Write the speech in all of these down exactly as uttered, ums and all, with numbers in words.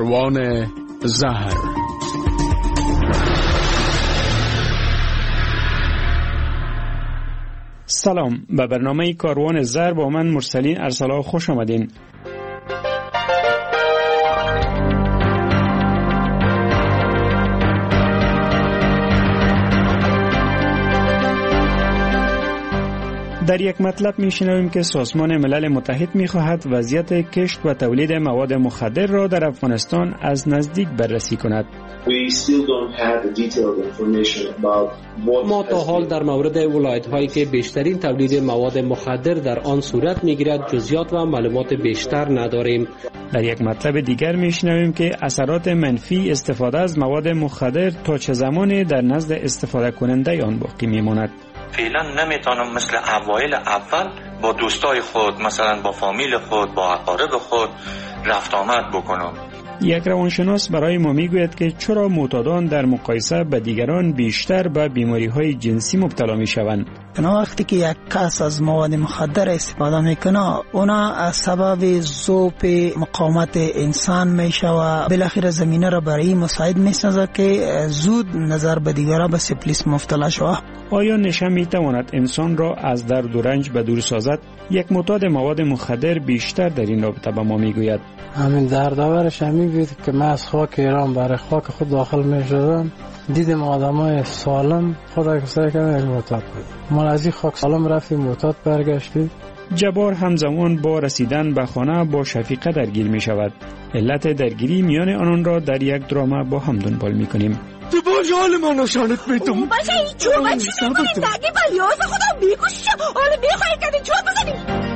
کاروان زهر. سلام، به برنامه کاروان زهر با من مرسلین ارسلا خوش آمدین. در یک مطلب میشنویم که سازمان ملل متحد میخواهد وضعیت کشت و تولید مواد مخدر را در افغانستان از نزدیک بررسی کند. ما تا حال در مورد ولایت‌هایی که بیشترین تولید مواد مخدر در آن صورت میگیرد جزئیات و معلومات بیشتر نداریم. در یک مطلب دیگر میشنویم که اثرات منفی استفاده از مواد مخدر تا چه زمانی در نزد استفاده کننده آن باقی میماند. فعلا نمیتونم مثل اوایل اول با دوستای خود، مثلا با فامیل خود، با اقارب خود رفت آمد بکنم. یک روانشناس برای ما میگوید که چرا معتادان در مقایسه به دیگران بیشتر به بیماری‌های جنسی مبتلا میشوند. اونا وقتی که یک کس از مواد مخدر استفاده میکنه، اونا از سبب ذوق مقاومت انسان میشه و بالاخره زمینه را برای مساعد میسازه که زود نظر به دیگران به سفلیس مبتلا شود. آیا نشه میتواند انسان را از درد و رنج به دور سازد؟ یک معتاد مواد مخدر بیشتر در این رابطه به ما میگوید. همین دردآورش همین بود که من از خاک ایران برای خاک خود داخل میشدم، دیدم آدمای سالم خدا کسایی که یک معتاد بود. ما از این خاک سالم رفتیم معتاد برگشتیم. جبار همزمان با رسیدن به خانه با شفیقه درگیر می شود. علت درگیری میان آنان را در یک درامه با هم دنبال می کنیم. تو باش حال ما نشانت میتونم. باشه این چوب چی میکنی؟ دقیقی بلیاز خدا بیکوش شد. حالا میخواهی که این چوب بزنی.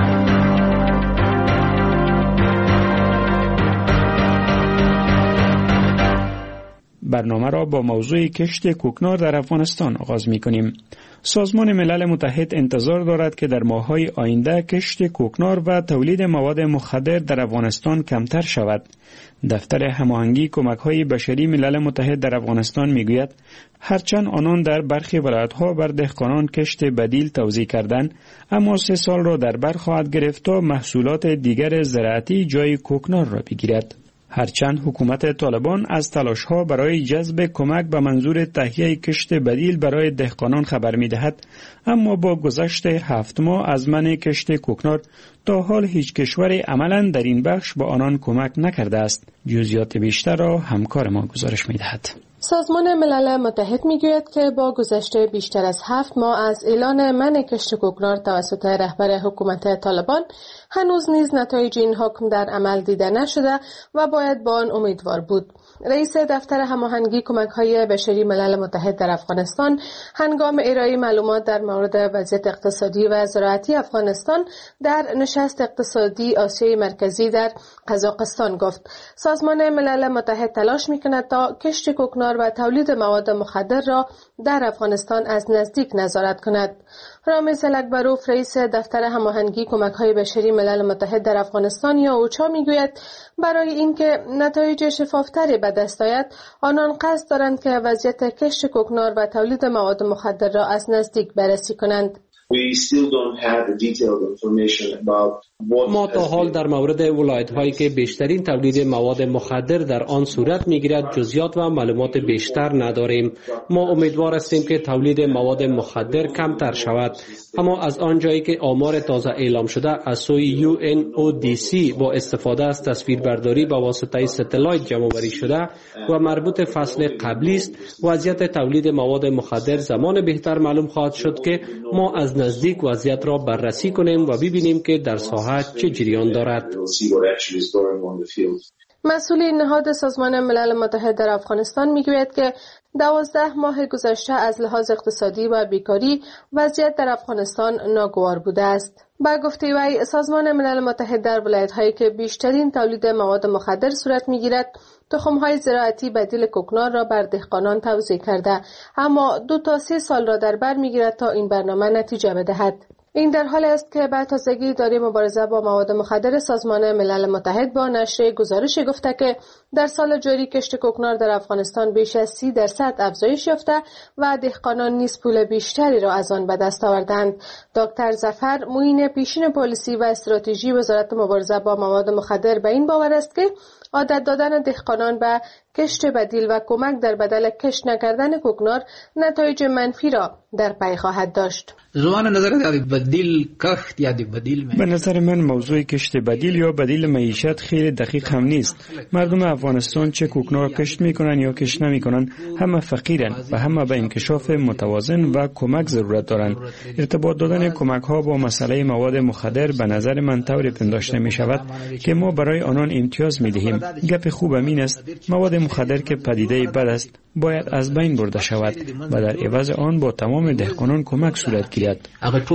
برنامه را با موضوع کشت کوکنار در افغانستان آغاز می کنیم. سازمان ملل متحد انتظار دارد که در ماه‌های آینده کشت کوکنار و تولید مواد مخدر در افغانستان کمتر شود. دفتر هماهنگی کمک‌های بشری ملل متحد در افغانستان می‌گوید هرچند آنان در برخی ولایت‌ها بر دهقانان کشت بدیل توزیع کردند، اما سه سال را در بر خواهد گرفت تا محصولات دیگر زراعتی جای کوکنار را بگیرد. هرچند حکومت طالبان از تلاش‌ها برای جذب کمک به منظور تهیه کشت بدیل برای دهقانان خبر می‌دهد، اما با گذشت هفت ماه از منع کشت کوکنار تا حال هیچ کشوری عملاً در این بخش به آنان کمک نکرده است. جزئیات بیشتر را همکار ما گزارش می‌دهد. سازمان ملل متحد میگوید که با گذشته بیشتر از هفت ماه از اعلان منع کشت کوکنار توسط رهبر حکومت طالبان هنوز نیز نتایج این حکم در عمل دیده نشده و باید با آن امیدوار بود. رئیس دفتر هماهنگی کمک‌های بشری ملل متحد در افغانستان هنگام ارائه معلومات در مورد وضعیت اقتصادی و زراعتی افغانستان در نشست اقتصادی آسیای مرکزی در قزاقستان گفت سازمان ملل متحد تلاش می‌کند تا کشت کوکنار و تولید مواد مخدر را در افغانستان از نزدیک نظارت کند. رامز الاکبروف رئیس دفتر هماهنگی کمک‌های بشری ملل متحد در افغانستان یا اوچا میگوید برای اینکه نتایج شفافتری به دست آید آنان قصد دارند که وضعیت کشت کوکنار و تولید مواد مخدر را از نزدیک بررسی کنند. ما تا حال در مورد ولایت‌هایی که بیشترین تولید مواد مخدر در آن صورت می‌گیرد جزئیات و معلومات بیشتر نداریم. ما امیدوار هستیم که تولید مواد مخدر کمتر شود، اما از آنجایی که آمار تازه اعلام شده از سوی یو ان او دی سی با استفاده از تصویربرداری با واسطه ستلایت جمع‌آوری شده و مربوط فصل قبلی است، وضعیت تولید مواد مخدر زمان بهتر معلوم خواهد شد که ما از نزدیک وضعیت را بررسی کنیم و ببینیم که در ساحه چه جریان دارد. مسئول نهاد سازمان ملل متحد در افغانستان میگوید که دوازده ماه گذشته از لحاظ اقتصادی و بیکاری وضعیت در افغانستان ناگوار بوده است. با گفته وی سازمان ملل متحد در ولایت‌هایی که بیشترین تولید مواد مخدر صورت می‌گیرد تخم‌های زراعتی بدیل کوکنار را بر دهقانان توزیع کرده، اما دو تا سه سال را در بر می‌گیرد تا این برنامه نتیجه بدهد. این در حالی است که به تازگی اداره مبارزه با مواد مخدر سازمان ملل متحد با نشر گزارشی گفته که در سال جاری کشت کوکنار در افغانستان بیش از سی درصد افزایش یافته و دهقانان نیز پول بیشتری را از آن به دست آوردند. دکتر ظفر معین پیشین پالیسی و استراتژی وزارت مبارزه با مواد مخدر به این باور است که عادت دادن دهقانان به کشت بدیل و کمک در بدل کشت نکردن کوکنار نتایج منفی را در پی خواهد داشت. زمان نظر بدیل کشت یا بدیل به نظر من موضوع کشت بدیل یا بدیل معیشت خیلی دقیق هم نیست. مردم افغانستان چه کوکنار کشت میکنن یا کشت نمیکنن همه فقیرن و همه به انکشاف متوازن و کمک ضرورت دارند. ارتباط دادن کمک ها با مسئله مواد مخدر به نظر من طوری پنداشته می شود که ما برای آنان امتیاز می دهیم. گپ خوب این است مواد مخدر که پدیده بد است باید از بین برده شود و در عوض آن با تمام دهقانان کمک صورت گیرد.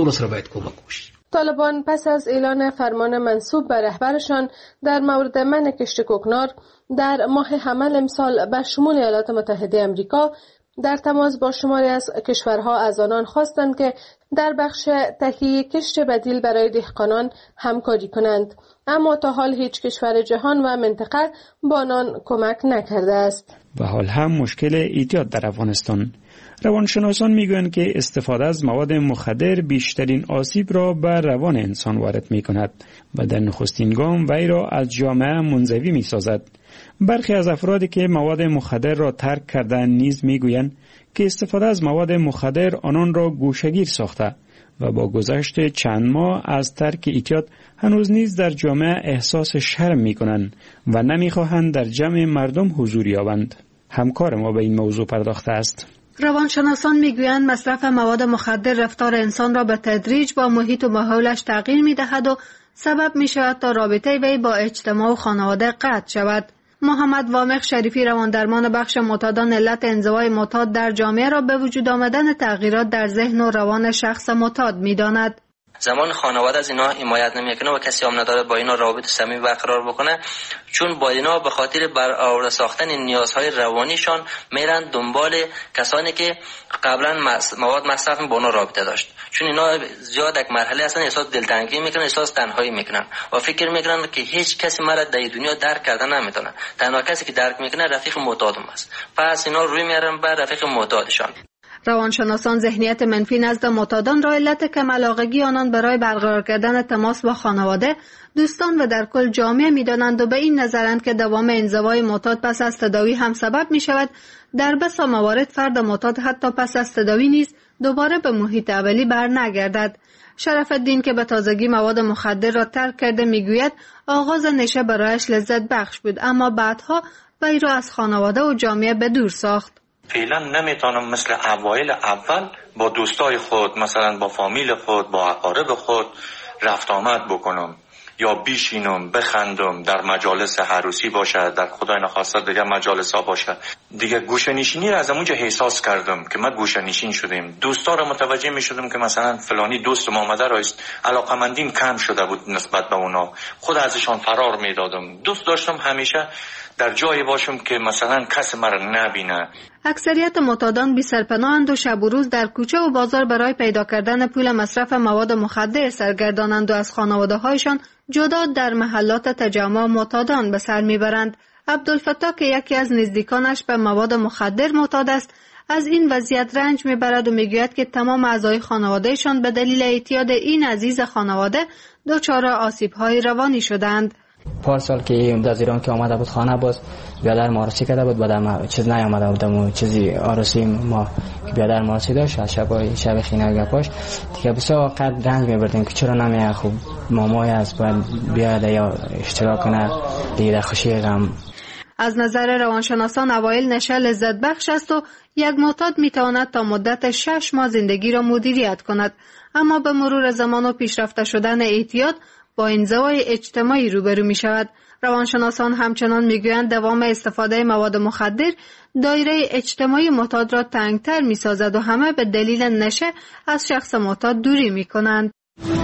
طالبان پس از اعلان فرمان منصوب به رهبرشان در مورد منع کشت کوکنار در ماه حمل امسال به شمول ایالات متحده آمریکا در تماس با شماری از کشورها از آنان خواستند که در بخش تهیه کشت بدیل برای دهقانان همکاری کنند، اما تا حال هیچ کشور جهان و منطقه با آنان کمک نکرده است. و حال هم مشکل اعتیاد در افغانستان. روانشناسان میگویند که استفاده از مواد مخدر بیشترین آسیب را بر روان انسان وارد می کند و در نخستین گام وی را از جامعه منزوی می سازد. برخی از افرادی که مواد مخدر را ترک کردن نیز میگویند که استفاده از مواد مخدر آنان را گوشه‌گیر ساخته و با گذشت چند ماه از ترک اعتیاد هنوز نیز در جامعه احساس شرم می‌کنند و نمی‌خواهند در جمع مردم حضور یابند. همکار ما به این موضوع پرداخته است. روانشناسان میگویند مصرف مواد مخدر رفتار انسان را به تدریج با محیط و ماحولش تغییر می‌دهد و سبب می‌شود تا رابطه وی با اجتماع و خانواده قطع شود. محمد وامق شریفی رواندرمان بخش معتادان علت انزوای معتاد در جامعه را به وجود آمدن تغییرات در ذهن و روان شخص معتاد می‌داند. زمان خانواده از اینا حمایت نمیکنه و کسی هم نداره با اینا رابطه صمیمی برقرار بکنه، چون با اینا به خاطر برآورده ساختن نیازهای روانیشان میرن دنبال کسانی که قبلا مواد مصرف با اونا رابطه داشت، چون اینا زیاد یک مرحله اصلا احساس دلتنگی میکنن، احساس تنهایی میکنن و فکر میکنن که هیچ کسی مرا در دنیا درک کردن نمیتونه. تنها کسی که درک میکنه رفیق معتادم است، پس اینا روی میارن بر رفیق معتادشان. روانشناسان ذهنیت منفی نزد معتادان را علت کم علاقگی آنان برای برقرار کردن تماس با خانواده، دوستان و در کل جامعه می‌دانند و به این نظرند که دوام انزوای معتاد پس از تداوی هم سبب می‌شود در بسا موارد فرد معتاد حتی پس از تداوی نیز دوباره به محیط اولی برنگردد. شرف الدین که به تازگی مواد مخدر را ترک کرده میگوید آغاز نشه برایش لذت بخش بود، اما بعدها وی را از خانواده و جامعه به دور ساخت. فعلا نمیتونم مثل اوایل اول با دوستای خود، مثلا با فامیل خود، با اقارب خود رفت آمد بکنم یا بیشینم بخندم، در مجالس عروسی باشه، در خدای نخواسته دیگه مجالس ها باشه. دیگه گوشه نشینی را از اونجا احساس کردم که ما گوشه نشین شدیم. دوستا را متوجه می شدم که مثلا فلانی دوست ما آمده راست، علاقمندیم کم شده بود نسبت به اونا، خود ازشان فرار می دادم. دوست داشتم همیشه در جایی باشم که مثلا کس مرا نبینه. اکثریت معتادان بی سرپناهند و شب و روز در کوچه و بازار برای پیدا کردن پول مصرف مواد مخدر سرگردانند و از خانواده‌هایشان جدا در محلات تجمع معتادان به سر میبرند. عبدالفتاح که یکی از نزدیکانش به مواد مخدر معتاد است، از این وضعیت رنج میبرد و میگوید که تمام اعضای خانوادهشان به دلیل اعتیاد این عزیز خانواده دچار آسیب‌های روانی شدند. پارسال که از ایران که آمده بود خانه باز بیادر مارسی کرده بود، بعد چیز نیامده بودم و چیزی آرسی ما بیادر مارسی داشت از شب شب خینه گپاش دیگه بسیار وقت رنج میبردیم که چرا نمیه خوب مامای از باید بیاد یا اشتراک کنه دیگه در خوشی غم. از نظر روانشناسان اوایل نشه لذت بخش است و یک معتاد میتواند تا مدت شش ماه زندگی را مدیریت کند، اما به مرور زمان و پیشرفته شدن اعتیاد با انزوای اجتماعی روبرو می شود. روانشناسان همچنان می گویند دوام استفاده مواد مخدر دایره اجتماعی معتاد را تنگتر می سازد و همه به دلیل نشه از شخص معتاد دوری می کنند.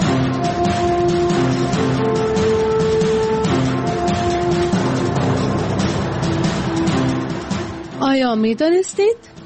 آیا می دانستید؟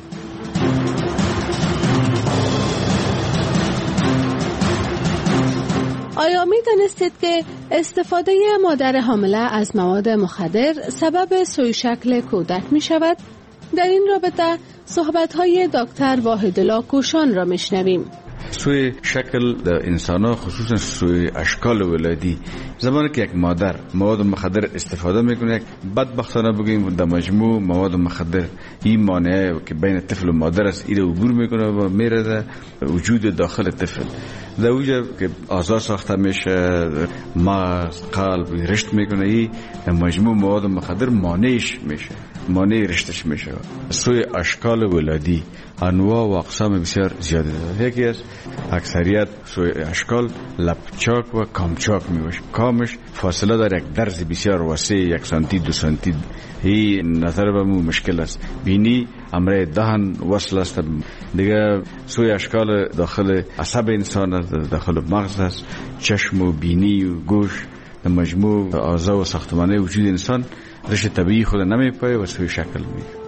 آیا می دانستید که استفاده مادر حامله از مواد مخدر سبب سوی شکل کودک می شود؟ در این رابطه صحبت‌های دکتر واحدالله کوشان را میشنویم. سوی شکل در انسان، خصوصا سوی اشکال ولادی، زمانی که یک مادر مواد مخدر استفاده میکنه، یک بدبختانه بگیم در مجموع مواد مخدر این مانعه که بین طفل و مادر است، این عبور میکنه و میره در وجود داخل طفل. در اونجا که اعضا ساخته میشه، مغز، قلب رشد میکنه، این در مجموع مواد مخدر مانعش میشه، مانع رشدش میشه. سوی اشکال ولادی انواع و اقسام بسیار زیاده داره. یکی از اکثریت سوی اشکال لپچاک و کامچاک میشه. کامش فاصله داره یک درز بسیار وسیع، یک سانتی دو سانتی. این نظر به مو مشکل است. بینی امره دهن وصل است. دیگه سوی اشکال داخل عصب انسان است، داخل مغز است، چشم و بینی و گوش، مجموع اعضا و ساختمانه وجود انسان رشد طبیعی خود نمیپایه و سوی شکل میشه.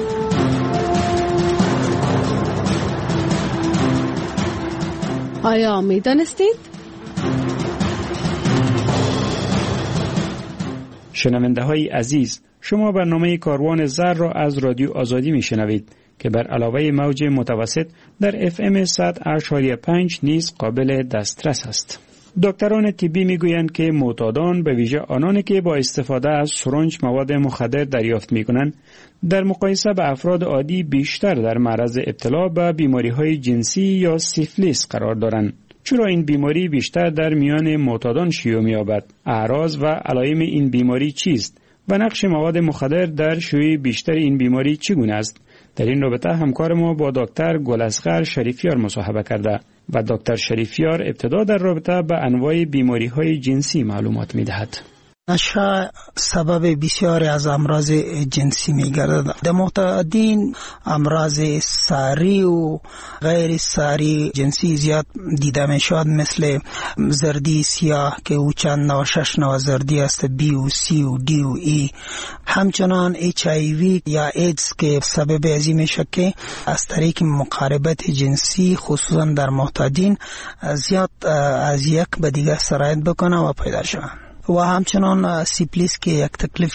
آیا می دانستید؟ شنونده های عزیز، شما برنامه کاروان زر را از رادیو آزادی می شنوید که بر علاوه موج متوسط در اف ام صد و پنج نیز قابل دسترس است. دکتران طبی میگویند که معتادان، به ویژه آنانی که با استفاده از سرنج مواد مخدر دریافت میکنند، در مقایسه به افراد عادی بیشتر در معرض ابتلا به بیماری‌های جنسی یا سیفلیس قرار دارند. چرا این بیماری بیشتر در میان معتادان شیوع می‌یابد؟ اعراض و علائم این بیماری چیست؟ و نقش مواد مخدر در شیوع بیشتر این بیماری چگونه است؟ در این رابطه همکار ما با دکتر گل‌اصغر شریفیار مصاحبه کرده و دکتر شریفیار ابتدا در رابطه به انواع بیماری‌های جنسی معلومات می‌دهد. نشه سبب بسیاری از امراض جنسی میگردد. در معتادین امراض ساری و غیر ساری جنسی زیاد دیده میشود، مثل زردی سیاه که او چند نوع شش نوع زردی است، بی و سی و دی و ای. همچنان اچ آی وی یا ایدز که سبب ازی میشه که از طریق مقاربت جنسی خصوصا در معتادین زیاد از یک به دیگر سرایت بکنه و پیدا شود. و همچنان سیفلیس که یک تکلیف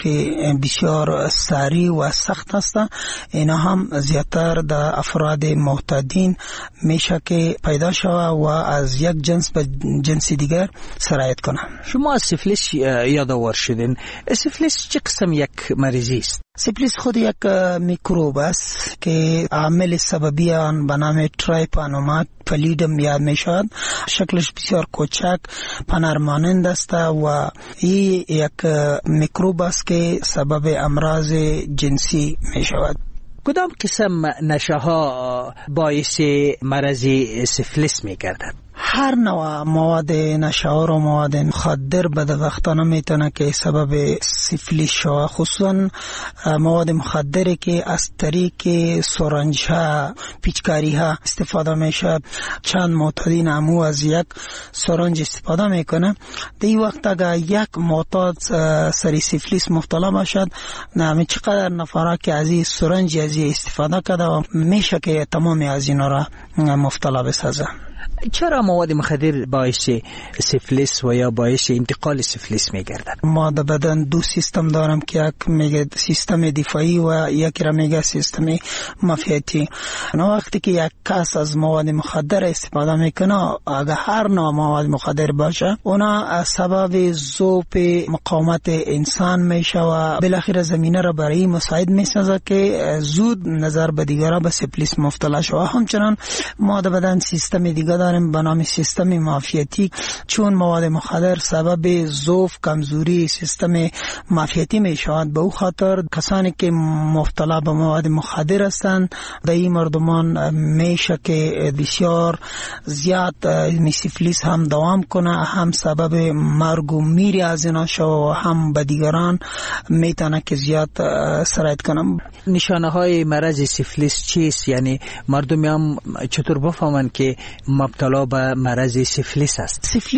بسیار ساری و سخت است، اینا هم زیادتر در افراد معتادین میشه که پیدا شود و از یک جنس به جنس دیگر سرایت کنه. شما از سیفلیس یادآور شدین. سیفلیس چه قسم یک مریضی است؟ سیفلیس خود یک میکروب است که عامل سببی آن به نام ترایپانوما پلیدم یاد می شود. شکلش بسیار کوچک پنر مانند است و این یک میکروب است که سبب امراض جنسی می شود. کدام قسم نشه ها باعث مرض سیفلیس می گردد؟ هر نوع مواد نشاور و مواد مخدر بدبختانه میتونه که سبب سیفلیس شود، خصوصا مواد مخدری که از طریق سرنج ها پیچکاری ها استفاده میشه. چند معتادین امو از یک سرنج استفاده میکنه. در این وقت اگر یک معتاد سری سیفلیس مبتلا باشد، نمی چقدر نفره که از این سرنج از این استفاده کرده و میشه که تمامی از اینا را مبتلا بسازه. چرا مواد مخدر باعث سیفلیس و یا باعث انتقال سیفلیس میگردد؟ ما در بدن دو سیستم دارم که یک میگه سیستم دفاعی و یک را میگه سیستم معافیتی. وقتی که یک کس از مواد مخدر استفاده میکنه، اگر هر نوع مواد مخدر باشه، اونا سبب ذوب مقاومت انسان میشه و بالاخره زمینه را برای مساعد میسازه که زود نظر به دیگران به سیفلیس مبتلا شود. همچنان ما در بدن سیستم دیگه داریم به نام سیستم معافیتی، چون مواد مخدر سبب ضعف کمزوری سیستم معافیتی می شود. به او خاطر کسانی که مبتلا به مواد مخدر هستند، در این مردمان میشه که بسیار زیاد سیفلیس هم دوام کنه، هم سبب مرگ و میری از اینا شود و هم به دیگران میتونه که زیاد سرایت کنه. نشانه های مرض سیفلیس چیست؟ یعنی مردم هم چطور بفهمن که مبتلا به مرض سیفلیس است؟ سیفلیس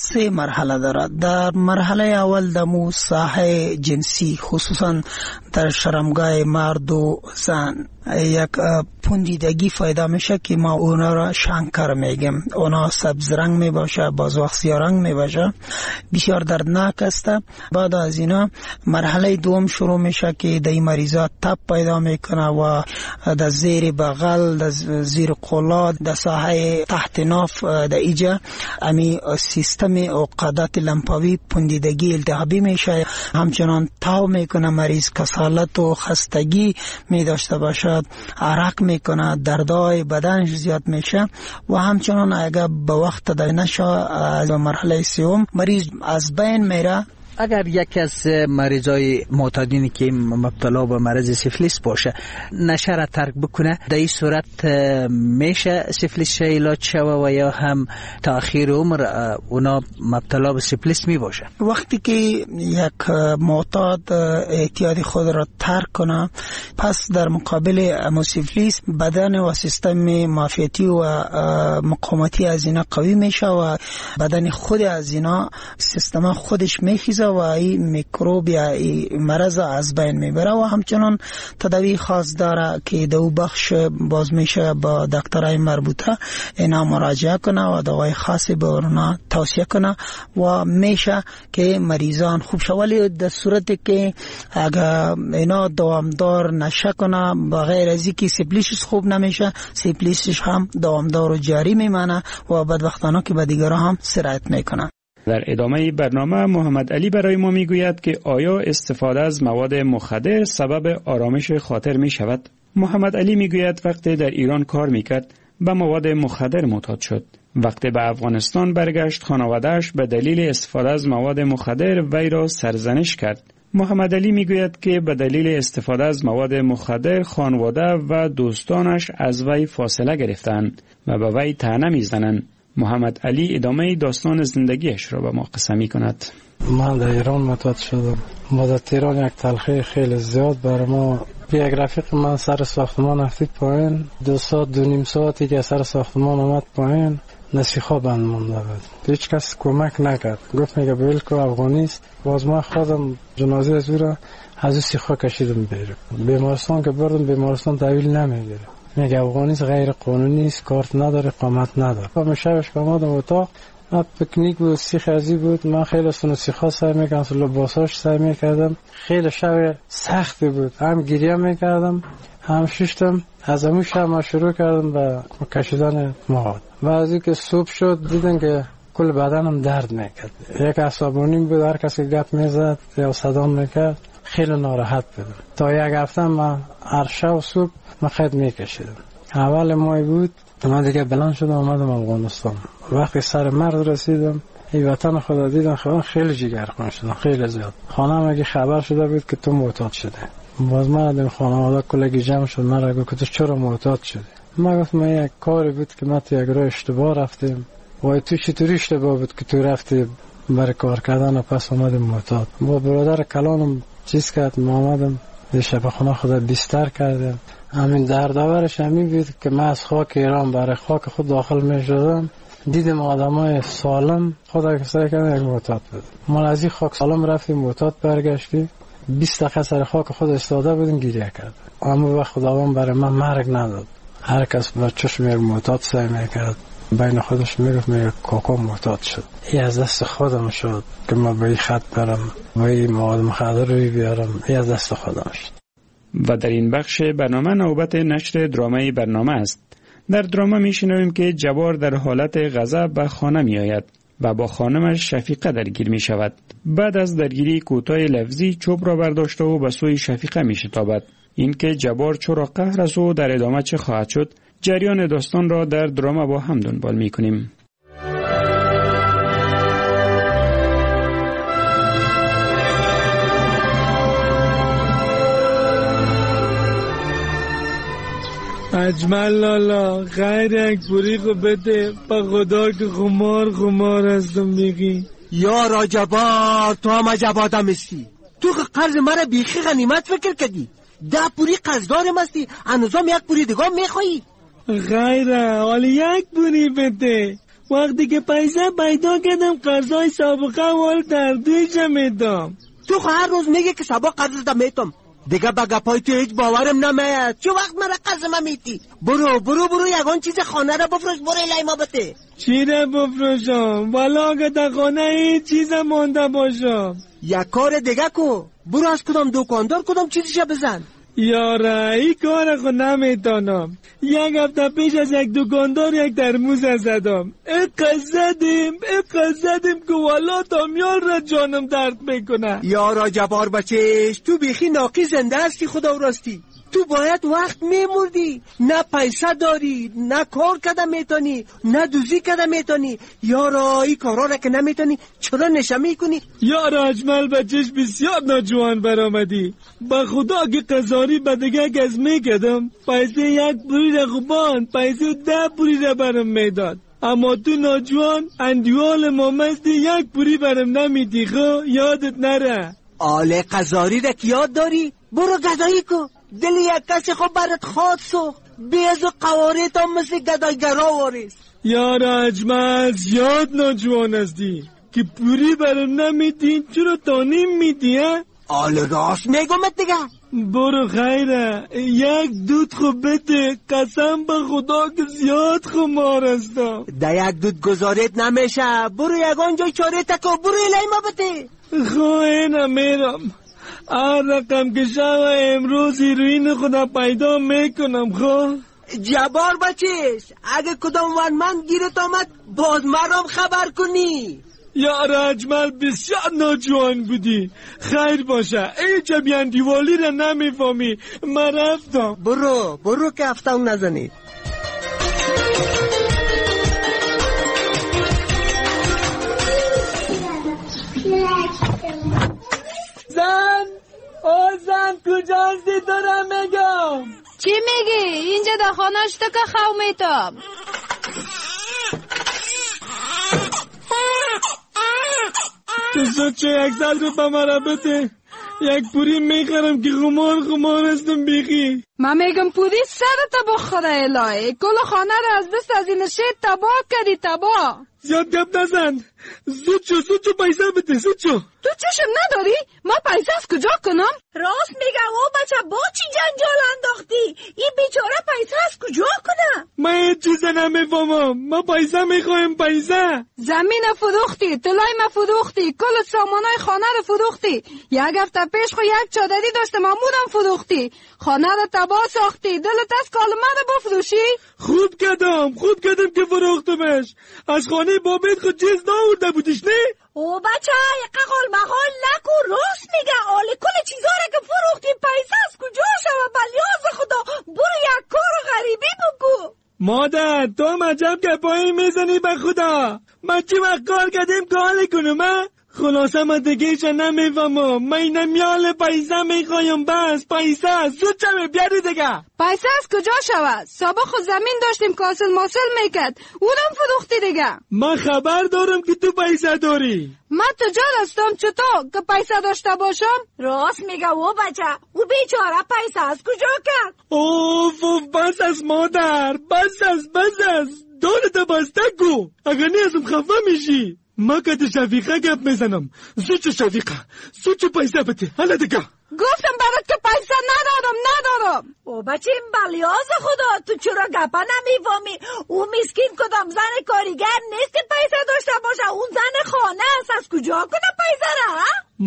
سه مرحله دارد. در مرحله اول دمو ساحه جنسی خصوصا در شرمگاه مرد و زن یک پوندیدگی پیدا میشه که ما اونا را شنکر میگیم. اونا سبز رنگ می باشه، باز وقت سیاه رنگ می باشه، بسیار دردناک است. بعد از اینا مرحله دوم شروع میشه که در این مریضا تب پیدا میکنه و در زیر بغل، در زیر قلات، در ساحه تحت ناف، در ایجا امی سیستم عقدات لمفاوی پوندیدگی التهابی میشه. همچنان تاو میکنه مریض، کسالت و خستگی می داشته باشه، عرق میکنه، دردای بدنش زیاد میشه و همچنان اگر به وقت تداوی نشه از مرحله سوم مریض از بین میره. اگر یکی از مریضای معتادینی که مبتلا به مرض سیفلیس باشه نشه را ترک بکنه، در این صورت میشه سیفلیس علاج شوه و یا هم تاخیر عمر اونا مبتلا به سیفلیس می باشه؟ وقتی که یک معتاد اعتیاد خود را ترک کنه، پس در مقابل سیفلیس بدن و سیستم معافیتی و مقاومتی از اینا قوی میشه و بدن خود از اینا سیستم خودش میخیزه و این میکروب یا این مرض از بین میبره. و همچنان تداوی خاص داره که دو بخش باز میشه با دکترای مربوطه اینا مراجعه کنه و دوای خاصی به اونا توصیه کنه و میشه که مریضان خوب شوه. ولی در صورتی که اگر اینا دوامدار نشه کنه بغیر از اینکه سیفلیسش خوب نمیشه، سیفلیسش هم دوامدار و جاری میمانه و بدبختانه که به دیگران هم سرایت میکنه. در ادامه برنامه محمد علی برای ما میگوید که آیا استفاده از مواد مخدر سبب آرامش خاطر می شود؟ محمد علی میگوید وقتی در ایران کار میکرد به مواد مخدر معتاد شد. وقتی به افغانستان برگشت خانواده‌اش به دلیل استفاده از مواد مخدر وی را سرزنش کرد. محمد علی میگوید که به دلیل استفاده از مواد مخدر خانواده و دوستانش از وی فاصله گرفتند و به وی طعنه میزنند. محمد علی ادامه داستان زندگیش را به ما قصه می کند. من در ایران معتاد شدم. ما در تهران یک تلخی خیلی زیاد برای ما. یک رفیق من سر ساختمان افتید پایین، دو ساعت دو نیم ساعتی که سر ساختمان آمد پایین نسیخا بند مونده بود. هیچ کس کمک نکرد. گفت میگه بیل که افغانی است. باز من خودم جنازه از او را از او سیخا کشیدم بیرون. بیمارستان که بردم بیمارستان تحویل نمیگیره. میگه افغانیست غیر قانونی است، کارت نداره، اقامت نداره. من شبش که آمدم اتاق، پکنیک بود، سیخ ازی بود. من خیلی سونو سیخا سعی میکردم، لباساش سعی میکردم. خیلی شب سختی بود، هم گریه میکردم هم ششتم. از همون شب من شروع کردم به کشیدن مواد و از اینکه صبح شد دیدن که کل بدنم درد میکرد. یک عصبانی بود، هر کسی گپ میزد یا صدا میکرد، خیلی ناراحت بودم. تا یک هفته من هر شب صبح من خط میکشیدم. اول مای بود من دیگه بلند شدم آمدم افغانستان. وقتی سر مرز رسیدم این وطن خدا دیدم، خدا خیلی جگرخون شدم، خیلی زیاد. خانم اگه خبر شده بود که تو معتاد شده، باز من در خانواده کلگی جمع شد، من را گفت که تو چرا معتاد شدی؟ من گفتم من یک کاری بود که من تو یک راه اشتباه رفتیم. وای تو چطوری اشتباه بود که تو رفتی برای کار کردن و پس آمدیم معتاد؟ با برادر کلانم چیز کرد، ما آمدم در شب خونه خدا بیستر کردم. همین دردآورش همین بود که من از خاک ایران برای خاک خود داخل می شدم، دیدم آدمای سالم خدا که سعی کردن یک معتاد بود. ما از این خاک سالم رفتیم معتاد برگشتیم، بیست دقیقه سر خاک خود استاده بودیم گریه کرد. اما وقت خداوند برای من مرگ نداد. هر کس با چشم یک معتاد سعی میکرد، بین خودش میگفت میگه کاکا معتاد شد. این از دست خودم شد که من به این خط برم و این مواد مخدر رو بیارم، این از دست خودم شد. و در این بخش برنامه نوبت نشر درامه برنامه است. در درامه میشنویم که جبار در حالت غضب به خانه می آید و با خانمش شفیقه درگیر می شود. بعد از درگیری کوتاه لفظی چوب را برداشته و به سوی شفیقه می شتابد. این که جبار چرا قهر است و در ادامه چه خواهد شد، جریان داستان را در درامه با هم دنبال می کنیم. اجمل لالا غیر یک بریقو بده با خدا که خمار خمار هستم میگی. یا را جبار تو هم عجب آدم هستی. تو که قرض مرا بیخی غنیمت فکر کردی. ده پوری قرضدارم هستی، هنوزم یک پوری دیگه میخوایی؟ غیره حالا یک پوری بده. وقتی که پیسه پیدا کردم قرضای سابقه وال تردیشم میدم. تو هر روز میگه که سابق قرض میتم، دیگه با گپای تو هیچ باورم نمیاد. چه وقت مرا قرض میتی؟ برو برو برو یگان چیز خانه را بفروش، برو الهی ما بده. چی را بفروشم؟ والا که در خانه هیچ چیز مانده باشم. یک کار دیگه کو، برو از کدام دکاندار کدام چیزشا بزن. یاره ای کار خود نمیتانم. یک هفته پیش از یک دکاندار یک ترموز زدم، اقا زدیم اقا زدیم که والا دامیال را جانم درد میکنه. یارا جبار بچهش، تو بیخی ناقی زنده هستی خدا راستی. تو باید وقت میمردی، نه پیسه داری، نه کار کده میتونی، نه دوزی کده میتونی. یارا ای کارا را که نمیتونی چرا نشه میکنی؟ یارا اجمل بچهش بسیار ناجوان برآمدی. با خدا که قزاری بدگه گز میکدم پیسه یک پوری را خوبان پیسه ده پوری را برم میداد، اما تو ناجوان اندیوال مامستی یک پوری برم نمیدی. خو یادت نره. آله قزاری را که یاد داری؟ برو گدایی کو، دل یک کسی خو برات خود سو بیز و قوارت هم مثل گدایگرا وارست. یارا اجمل زیاد ناجوان هستی که پوری برم نمیدی، چرا تانیم میدی ها؟ آله راست میگمت دیگه. برو خیره یک دود خوب بده، قسم به خدا که زیاد خمار هستم. ده یک دود گذارت نمیشه، برو یگان جای چاره تکو، برو الهی ما بده. خو اینه میرم، هر رقم که شو امروز هیروین خدا پیدا میکنم. خو جبار بچیش، اگه کدام ون من گیرت آمد باز مرام خبر کنی. یارا اجمل بسیار ناجوان بودی. خیر باشه، ای جبیان دیوالی را نمیفهمی. من رفتم. برو برو که افتاون نزنید. زن او زن کجا هستی؟ دارم میگم. چی میگی؟ اینجا در خانهش تو که خو میتم. تو سوچه یک سال رو با مرا بده، یک پوری میخرم که خمار خمار هستم بیخی. من میگم پوری سرت با خدا الهی، کل خانه رو از دست از این شید تباه کردی تباه. زیاد گپ نزن، زود شو زود شو پیسه بده زود شو. تو چشم نداری؟ ما پیسه از کجا کنم؟ راست میگم او بچه با چی جنجال انداختی؟ این بیچاره پیسه از کجا کنم؟ من هیچ چیز نمیفهمم، ما پیسه میخوایم پیسه. زمین فروختی، طلای ما فروختی، کل سامانای خانه رو فروختی. یک هفته پیش خو یک چادری داشته مامونم فروختی، خانه رو تباه ساختی. دلت از کالمه رو بفروشی؟ خوب کردم خوب کردم که فروختمش. از خانه بابت خود چیز ناورده بودیش نه؟ او بچه یک قول مقال نکو، راست میگه. آله کل چیزا را که فروختی پیسه از کجا شوه؟ بلیاز خدا برو یک کار غریبی بگو. مادر تو هم عجب گپایی میزنی به خدا. من چی وقت کار کردیم کار کنم ها؟ خلاصه من دیگهش نمیفهمم. من نمیال پیسه میخوایم، بس پیسه زود چمه بیاری دیگه. پیسه از کجا شود؟ سابق خود زمین داشتیم کاسل ماسل میکرد، اونم فروختی دیگه. من خبر دارم که تو پیسه داری. من تجار هستم چطور که پیسه داشته باشم؟ راست میگه او بچه، او بیچاره پیسه از کجا کرد؟ اوف اوف بس از مادر، بس از بس از دارت بسته گو، اگر نیازم خفه میشی. ما که ده شفیقه گپ میزنم. زود شفیقه زود پیسه بده حالا دیگه. گفتم برات که پیسه ندارم ندارم. او بچه این بلیاز خدا، تو چرا گپه نمیفهمی؟ او مسکین کدام زن کاریگر نیست که پیسه داشته باشه، اون زن خانه است، از کجا کنه پیسه را؟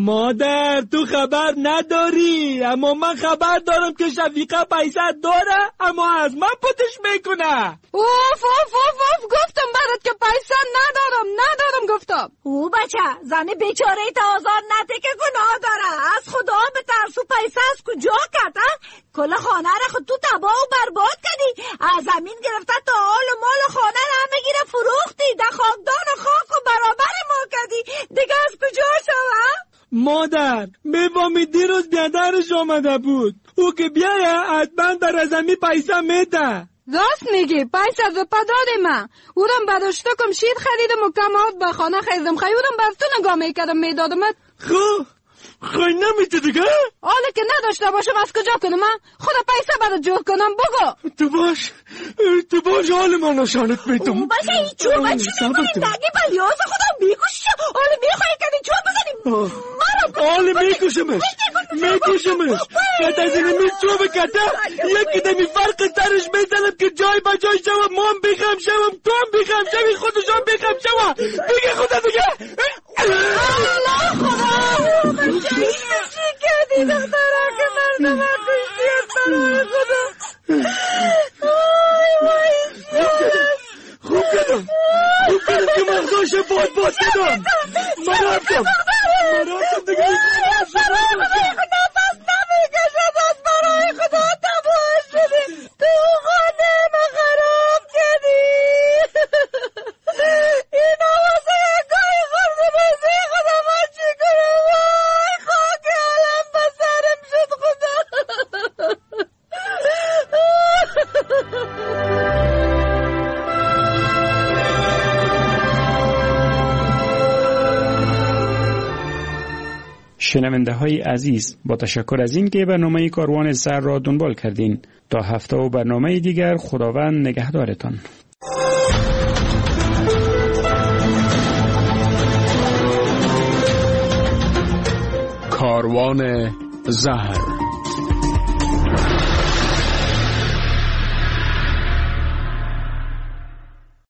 مادر تو خبر نداری، اما من خبر دارم که شفیقه پیسه داره اما از من پتش میکنه. اوف اوف اوف اوف گفتم برات که پیسه ندارم ندارم گفتم. او بچه زن بیچاره تا آزار نده که گناه داره، از خدا به ترسو پیسه از کجا کرد؟ کل خانه را خود تو تباه و برباد کردی، از زمین گرفته تا آل و مال خانه را همه گیره فروختی، در خاکدان و خاک و برابر ما کردی، دیگه از کجا شوه؟ مادر میفهمی دیروز بیادرش آمده بود، او که بیایه حتما در از زمین پیسه میده. راست میگی، پیسه رو پداد من اونم براشتو کم شیر خریدم و کمات به خانه خریدم، خیلی اونم بر تو نگاه میکردم میدادمت. خب خواهی نمیده دیگه؟ حالا که نداشته باشم از کجا کنم من؟ خدا پیسه برات جور کنم بگو. تو باش تو باش حال من نشانت میدم. باشه این چوب من چی میکنیم نگی بلیاز خدا میکشی. حالا میخواهی کنی چوب بزنیم حالا میکشمش میکشمش کت از این می چوب کته یکی دمی فرق ترش میزنم که جای با جای شوم من بخم شوم تو هم بخم شوی خودشان بخم شوم دیگه خدا دیگه الله خدا چی کردی دخترا که مردم ها کشتی از برای خدا آی وای خوب کردم خوب کردم که مغزاش باد باد کردم من رفتم من رفتم دیگه برای خدا نفس نمیکشد از برای خدا تباه شدی تو خانه ما خراب کردی این آوازه گای خورده بزی خدا من چی کنم وای خاک علم بسرم شد خدا شنونده های عزیز، با تشکر از این که برنامه کاروان سر را دنبال کردین. تا هفته و برنامه دیگر خداوند نگهدارتان. کاروان زهر